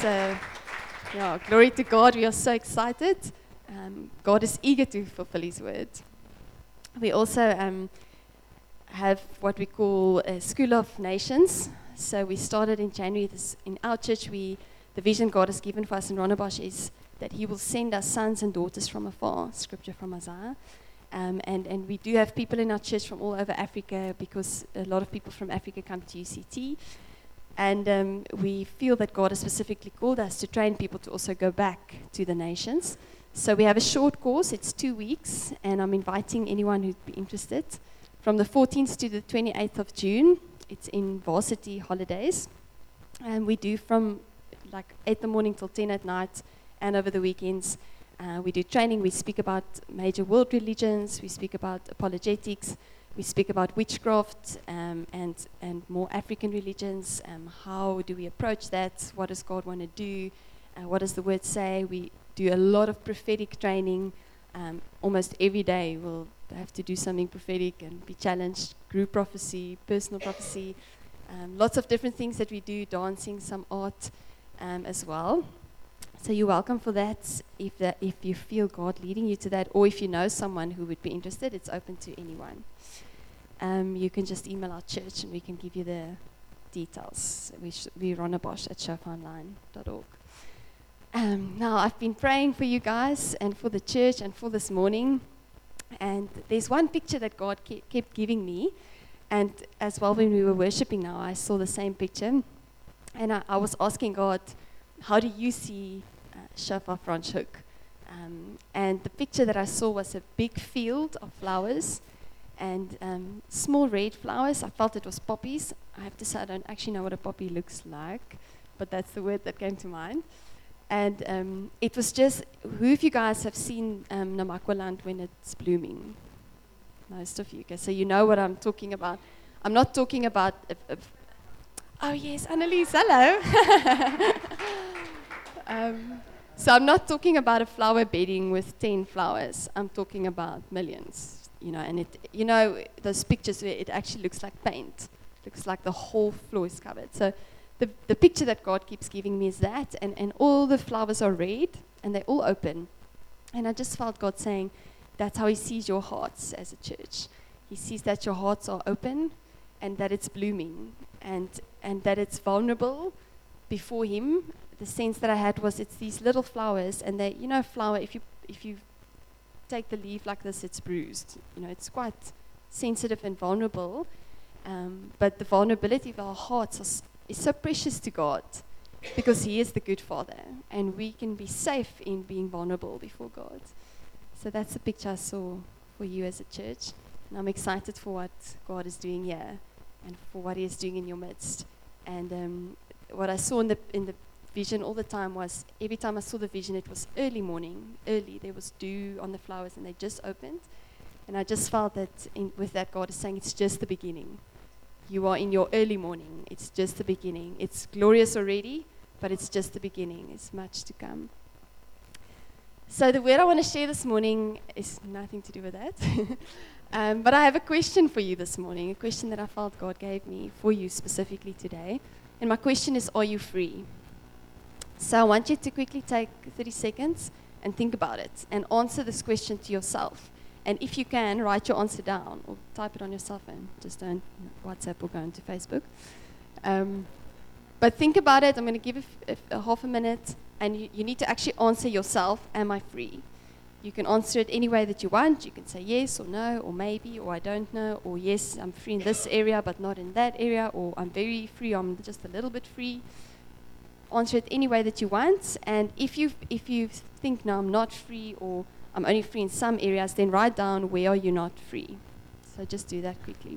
So, yeah, glory to God. We are so excited. God is eager to fulfill His word. We also have what we call a School of Nations. So we started in January. In our church, the vision God has given for us in Rondebosch is that He will send us sons and daughters from afar, scripture from Isaiah. And we do have people in our church from all over Africa because a lot of people from Africa come to UCT. And we feel that God has specifically called us to train people to also go back to the nations. So we have a short course. It's 2 weeks, and I'm inviting anyone who'd be interested. From the 14th to the 28th of June, it's in varsity holidays. And we do from like 8 in the morning till 10 at night and over the weekends. We do training. We speak about major world religions. We speak about apologetics. We speak about witchcraft and more African religions. How do we approach that? What does God want to do? What does the Word say? We do a lot of prophetic training. Almost every day we'll have to do something prophetic and be challenged. Group prophecy, personal prophecy, lots of different things that we do, dancing, some art as well. So you're welcome for that if you feel God leading you to that, or if you know someone who would be interested, it's open to anyone. You can just email our church and we can give you the details. We're rondebosch@shofaonline.org. Now, I've been praying for you guys and for the church and for this morning. And there's one picture that God kept giving me. And as well, when we were worshiping now, I saw the same picture. And I was asking God, how do you see Shofar Franschhoek? And the picture that I saw was a big field of flowers and small red flowers. I felt it was poppies. I have to say I don't actually know what a poppy looks like, but that's the word that came to mind. And it was just, who of you guys have seen Namakwaland when it's blooming? Most of you. Okay, so you know what I'm talking about. I'm not talking about... oh yes, Annelies, hello. So I'm not talking about a flower bedding with 10 flowers. I'm talking about millions, and those pictures where it actually looks like paint. It looks like the whole floor is covered. So the picture that God keeps giving me is that, and all the flowers are red, and they're all open. And I just felt God saying, that's how He sees your hearts as a church. He sees that your hearts are open, and that it's blooming, and that it's vulnerable before Him. The sense that I had was it's these little flowers, and they, flower, if you take the leaf like this, it's bruised. It's quite sensitive and vulnerable, but the vulnerability of our hearts is so precious to God because He is the good Father, and we can be safe in being vulnerable before God. So that's the picture I saw for you as a church, and I'm excited for what God is doing here and for what He is doing in your midst. And what I saw in the vision all the time was, every time I saw the vision, it was early morning, there was dew on the flowers, and they just opened. And I just felt that with that, God is saying, it's just the beginning. You are in your early morning. It's just the beginning. It's glorious already, but it's just the beginning. It's much to come. So the word I want to share this morning is nothing to do with that. But I have a question for you this morning, a question that I felt God gave me for you specifically today. And my question is, are you free? So I want you to quickly take 30 seconds and think about it and answer this question to yourself. And if you can, write your answer down or type it on your cell phone. Just don't WhatsApp or go into Facebook. But think about it. I'm going to give a half a minute, and you need to actually answer yourself, am I free? You can answer it any way that you want. You can say yes or no or maybe or I don't know, or yes, I'm free in this area but not in that area, or I'm very free, I'm just a little bit free. Answer it any way that you want. And if you think, no, I'm not free, or I'm only free in some areas, then write down where are you not free. So just do that quickly.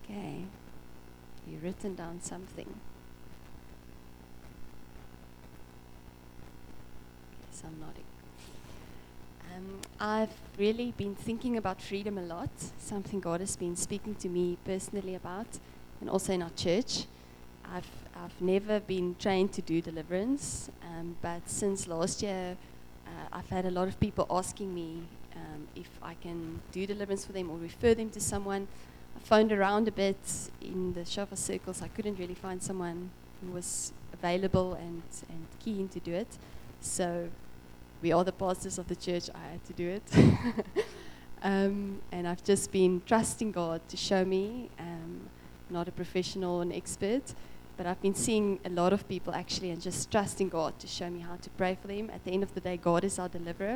Okay. You've written down something. Yes, I'm nodding. I've really been thinking about freedom a lot, something God has been speaking to me personally about, and also in our church. I've never been trained to do deliverance, but since last year, I've had a lot of people asking me if I can do deliverance for them or refer them to someone. I phoned around a bit in the Shofar circles. I couldn't really find someone who was available and keen to do it. So we are the pastors of the church. I had to do it. And I've just been trusting God to show me. Not a professional and expert, but I've been seeing a lot of people actually and just trusting God to show me how to pray for them. At the end of the day, God is our deliverer.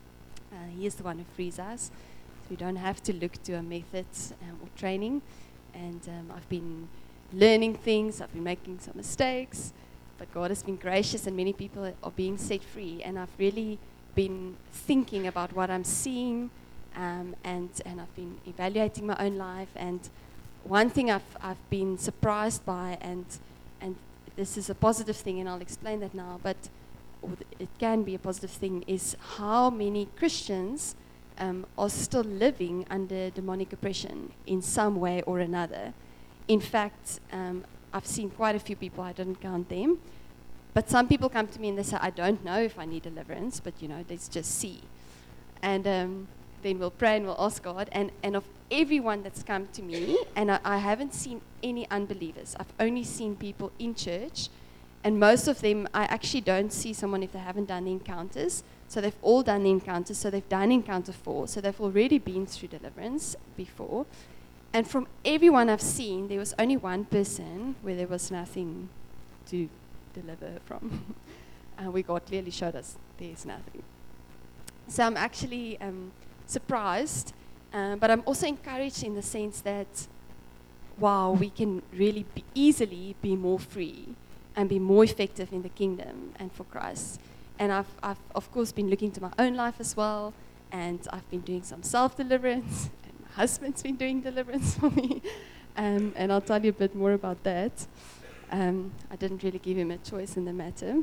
He is the one who frees us. So we don't have to look to a method or training. And I've been learning things. I've been making some mistakes. But God has been gracious and many people are being set free. And I've really been thinking about what I'm seeing and I've been evaluating my own life. And one thing I've been surprised by, and this is a positive thing, and I'll explain that now, but it can be a positive thing, is how many Christians are still living under demonic oppression in some way or another. In fact, I've seen quite a few people, I didn't count them, but some people come to me and they say, I don't know if I need deliverance, but let's just see. And then we'll pray and we'll ask God. And of everyone that's come to me, and I haven't seen any unbelievers. I've only seen people in church. And most of them, I actually don't see someone if they haven't done the encounters. So they've all done the encounters. So they've done encounter 4. So they've already been through deliverance before. And from everyone I've seen, there was only one person where there was nothing to deliver from. Where God clearly showed us there's nothing. So I'm actually surprised, but I'm also encouraged in the sense that, wow, we can really easily be more free and be more effective in the kingdom and for Christ. And I've of course been looking to my own life as well, and I've been doing some self-deliverance, and my husband's been doing deliverance for me, and I'll tell you a bit more about that. I didn't really give him a choice in the matter.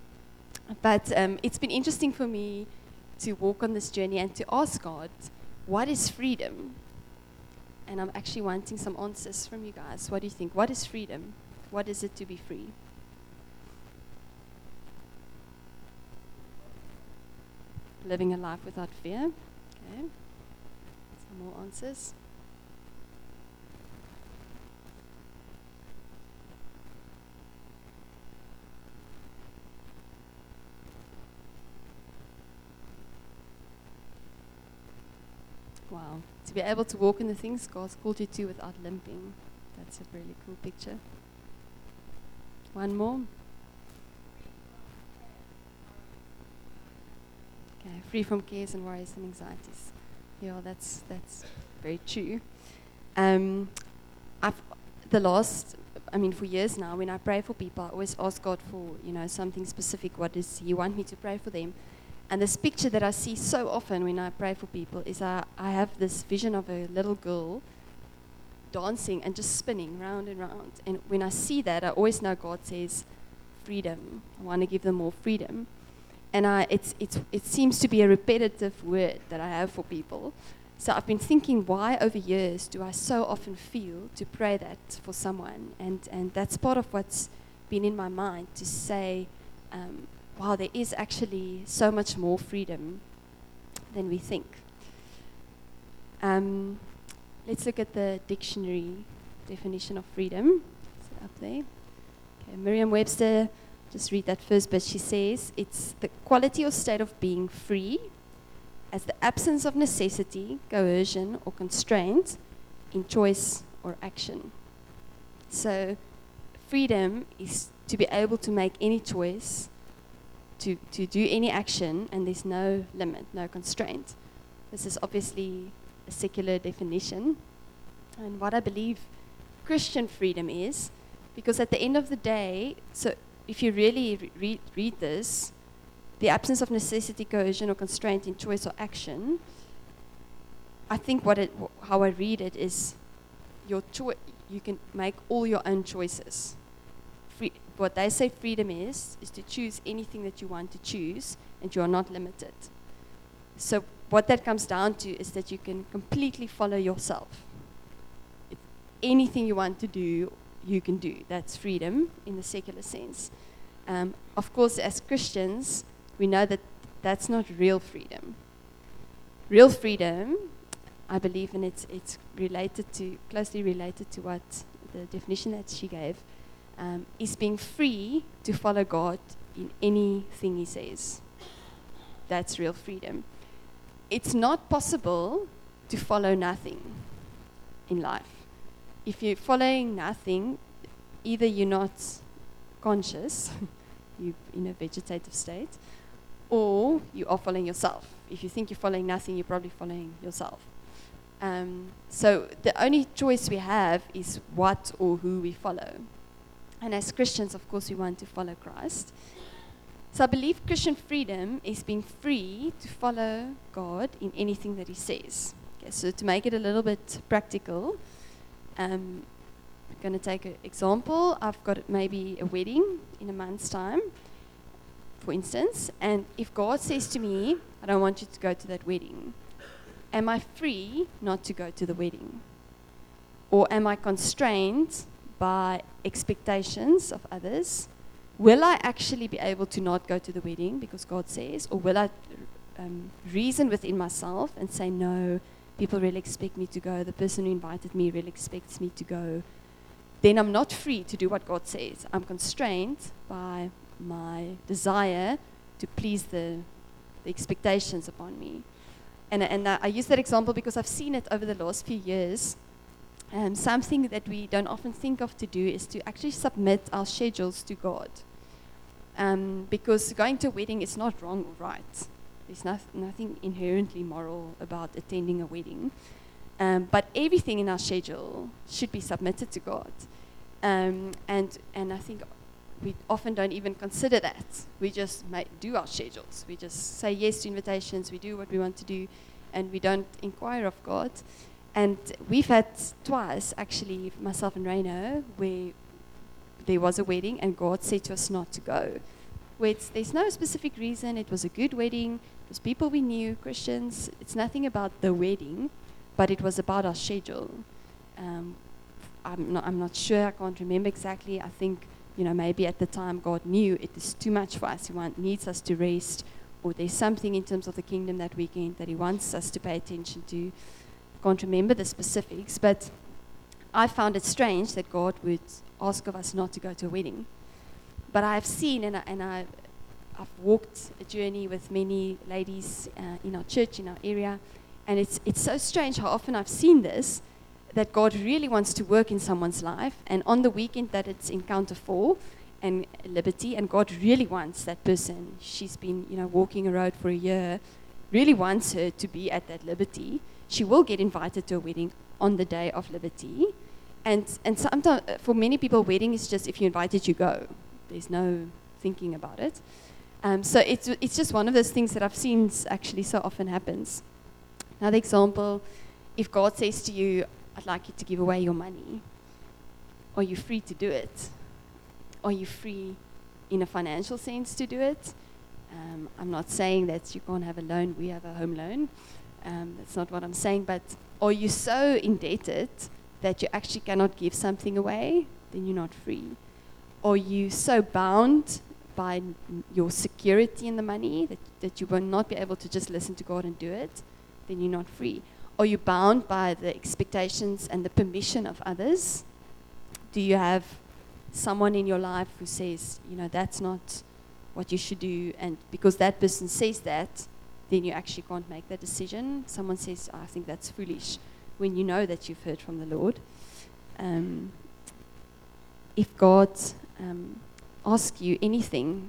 But it's been interesting for me to walk on this journey and to ask God, what is freedom? And I'm actually wanting some answers from you guys. What do you think? What is freedom? What is it to be free? Living a life without fear. Okay. Some more answers. Wow. To be able to walk in the things God's called you to without limping. That's a really cool picture. One more. Okay, free from cares and worries and anxieties. Yeah, that's very true. For years now, when I pray for people, I always ask God for, something specific. What does He want me to pray for them? And this picture that I see so often when I pray for people is I have this vision of a little girl dancing and just spinning round and round. And when I see that, I always know God says freedom. I want to give them more freedom. And it seems to be a repetitive word that I have for people. So I've been thinking, why over years do I so often feel to pray that for someone? And that's part of what's been in my mind, to say, wow, there is actually so much more freedom than we think. Let's look at the dictionary definition of freedom. Is it up there? Okay, Merriam-Webster, just read that first bit. She says, it's the quality or state of being free as the absence of necessity, coercion, or constraint in choice or action. So freedom is to be able to make any choice, to do any action, and there's no limit, no constraint. This is obviously a secular definition. And what I believe Christian freedom is, because at the end of the day, so if you really read this, the absence of necessity, coercion, or constraint in choice or action, I think how I read it is you can make all your own choices. What they say freedom is to choose anything that you want to choose, and you are not limited. So what that comes down to is that you can completely follow yourself. Anything you want to do, you can do. That's freedom in the secular sense. Of course, as Christians, we know that that's not real freedom. Real freedom, I believe, and it's closely related to what the definition that she gave, is being free to follow God in anything He says. That's real freedom. It's not possible to follow nothing in life. If you're following nothing, either you're not conscious, you're in a vegetative state, or you are following yourself. If you think you're following nothing, you're probably following yourself. So the only choice we have is what or who we follow. And as Christians, of course, we want to follow Christ. So I believe Christian freedom is being free to follow God in anything that He says. Okay, so to make it a little bit practical, I'm going to take an example. I've got maybe a wedding in a month's time, for instance, and if God says to me, I don't want you to go to that wedding, am I free not to go to the wedding? Or am I constrained by expectations of others? Will I actually be able to not go to the wedding because God says? Or will I reason within myself and say, no, people really expect me to go, the person who invited me really expects me to go? Then I'm not free to do what God says. I'm constrained by my desire to please the expectations upon me. And I use that example because I've seen it over the last few years. Something that we don't often think of to do is to actually submit our schedules to God. Because going to a wedding is not wrong or right. There's nothing inherently moral about attending a wedding. But everything in our schedule should be submitted to God. And I think we often don't even consider that. We just do our schedules. We just say yes to invitations. We do what we want to do. And we don't inquire of God. And we've had twice, actually, myself and Reino, where there was a wedding and God said to us not to go. Where there's no specific reason. It was a good wedding. It was people we knew, Christians. It's nothing about the wedding, but it was about our schedule. I'm not sure. I can't remember exactly. I think, maybe at the time God knew it is too much for us. He needs us to rest, or there's something in terms of the kingdom that weekend that He wants us to pay attention to. Can't remember the specifics, but I found it strange that God would ask of us not to go to a wedding. But I've seen I've walked a journey with many ladies in our church, in our area, and it's so strange how often I've seen this, that God really wants to work in someone's life, and on the weekend that it's Encounter 4 and Liberty, and God really wants that person. She's been walking a road for a year, really wants her to be at that Liberty. She will get invited to a wedding on the day of Liberty. And sometimes, for many people, wedding is just if you're invited, you go. There's no thinking about it. So it's just one of those things that I've seen actually so often happens. Another example, if God says to you, I'd like you to give away your money, are you free to do it? Are you free in a financial sense to do it? I'm not saying that you can't have a loan. We have a home loan. That's not what I'm saying, but are you so indebted that you actually cannot give something away? Then you're not free. Are you so bound by your security in the money that you will not be able to just listen to God and do it? Then you're not free. Are you bound by the expectations and the permission of others? Do you have someone in your life who says, that's not what you should do, and because that person says that, then you actually can't make that decision? Someone says, I think that's foolish, when you know that you've heard from the Lord. If God asks you anything,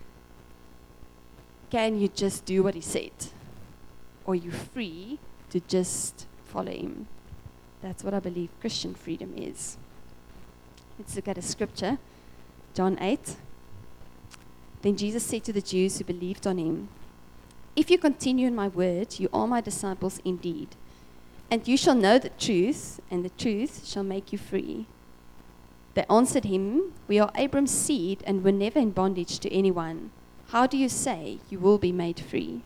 can you just do what He said? Or are you free to just follow Him? That's what I believe Christian freedom is. Let's look at a scripture, John 8. Then Jesus said to the Jews who believed on Him, if you continue in my word, you are my disciples indeed, And you shall know the truth, and the truth shall make you free. They answered him, we are Abram's seed and were never in bondage to anyone. How do you say you will be made free?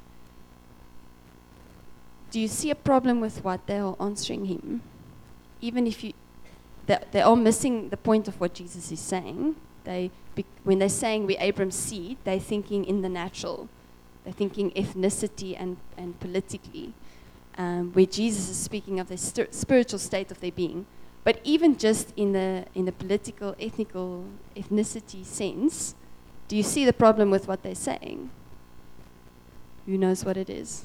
Do you see a problem with what they are answering him? Even if they are missing the point of what Jesus is saying. When they're saying we're Abram's seed, they're thinking in the natural. They're thinking ethnicity and politically. Where Jesus is speaking of the spiritual state of their being. But even just in the political, ethnicity sense, do you see the problem with what they're saying? Who knows what it is?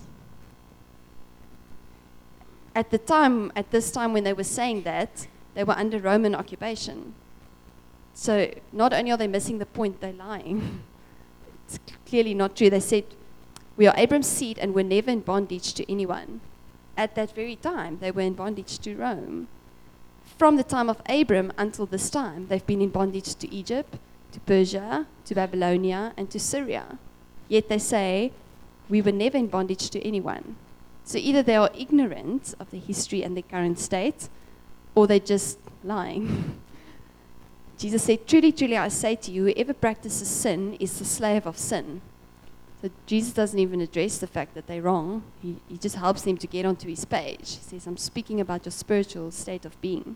At this time when they were saying that, they were under Roman occupation. So not only are they missing the point, they're lying. It's clearly not true. They said, we are Abram's seed and were never in bondage to anyone. At that very time, they were in bondage to Rome. From the time of Abram until this time, they've been in bondage to Egypt, to Persia, to Babylonia, and to Syria. Yet they say, we were never in bondage to anyone. So either they are ignorant of the history and the current state, or they're just lying. Jesus said, truly, truly, I say to you, whoever practices sin is the slave of sin. So Jesus doesn't even address the fact that they're wrong. He just helps them to get onto his page. He says, I'm speaking about your spiritual state of being.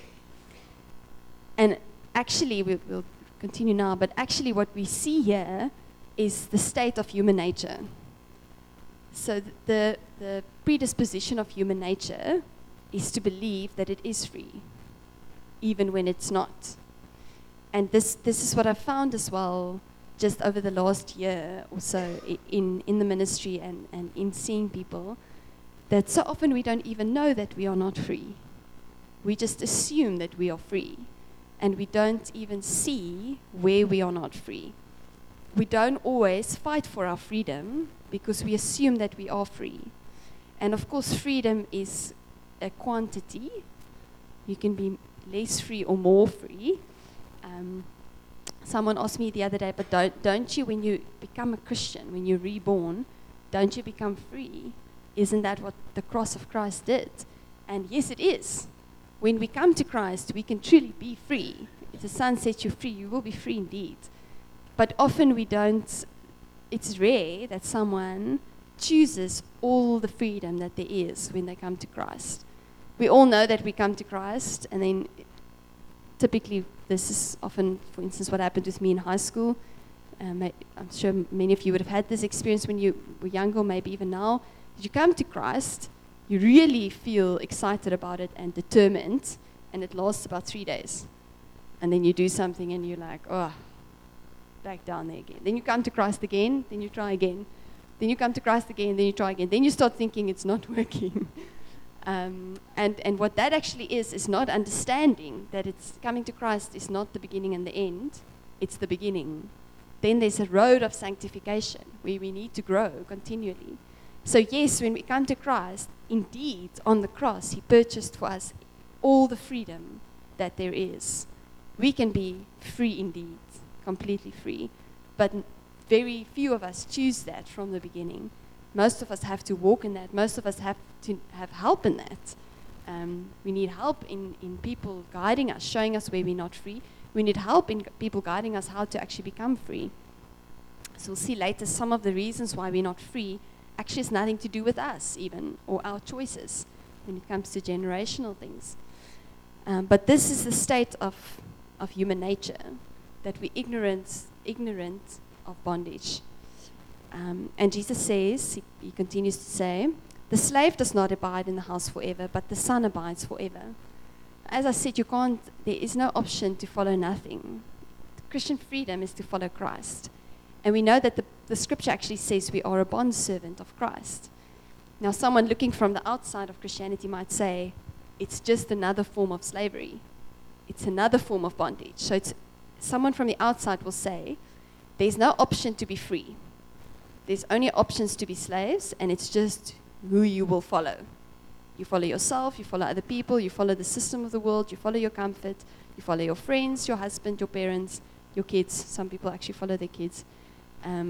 And actually, we'll continue now, but actually what we see here is the state of human nature. So the predisposition of human nature is to believe that it is free, even when it's not. And this is what I found as well just over the last year or so in the ministry and in seeing people, that so often we don't even know that we are not free. We just assume that we are free, and we don't even see where we are not free. We don't always fight for our freedom because we assume that we are free. And of course, freedom is a quantity. You can be less free or more free. Someone asked me the other day, but don't you, when you become a Christian, when you're reborn, don't you become free? Isn't that what the cross of Christ did? And yes, it is. When we come to Christ, we can truly be free. If the Son sets you free, you will be free indeed. But often we don't, it's rare that someone chooses all the freedom that there is when they come to Christ. We all know that we come to Christ, and then typically this is often, for instance, what happened with me in high school. I'm sure many of you would have had this experience when you were younger, or maybe even now. You come to Christ, you really feel excited about it and determined, and it lasts about 3 days. And then you do something and you're like, oh, back down there again. Then you come to Christ again, then you try again. Then you come to Christ again, then you try again. Then you start thinking it's not working. And what that actually is not understanding that it's coming to Christ is not the beginning and the end, it's the beginning. Then there's a road of sanctification where we need to grow continually. So yes, when we come to Christ, indeed, on the cross, he purchased for us all the freedom that there is. We can be free indeed, completely free. But very few of us choose that from the beginning. Most of us have to walk in that. Most of us have to have help in that. We need help in people guiding us, showing us where we're not free. We need help in people guiding us how to actually become free. So we'll see later some of the reasons why we're not free actually has nothing to do with us even, or our choices when it comes to generational things. But this is the state of human nature, that we're ignorant of bondage. And Jesus says, he continues to say, the slave does not abide in the house forever, but the son abides forever. As I said, there is no option to follow nothing. Christian freedom is to follow Christ. And we know that the scripture actually says we are a bondservant of Christ. Now, someone looking from the outside of Christianity might say, it's just another form of slavery. It's another form of bondage. So someone from the outside will say, there's no option to be free. There's only options to be slaves, and it's just who you will follow. You follow yourself, you follow other people, you follow the system of the world, you follow your comfort, you follow your friends, your husband, your parents, your kids. Some people actually follow their kids.